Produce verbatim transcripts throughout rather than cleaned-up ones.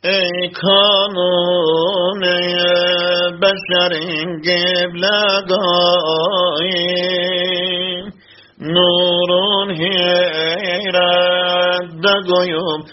ای کانون بشرین قبلگاهی نورون حیرت دگویم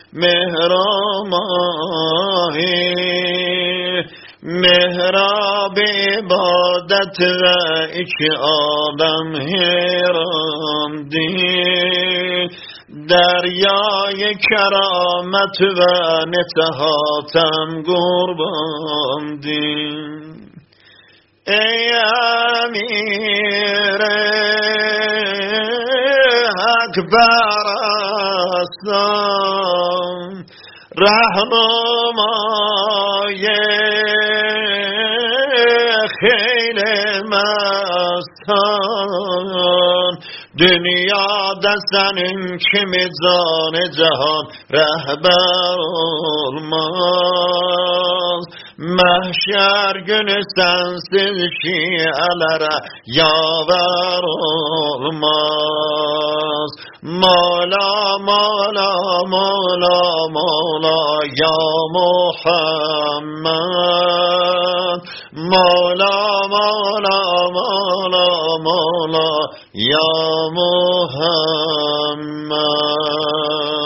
مهراماهی محراب عبادت و ایک آدم حیران دی دریای کرامت و نتهاتم قربان دی ای امیر حق پرستان رهنمای خیل مستان dünya da senin kimi zane cihan rehber olmaz. Mahşer günü sensiz şielere yaver olmaz. Mala mala mala mala ya Muhammed. Mala mala mala mala ya Muhammed.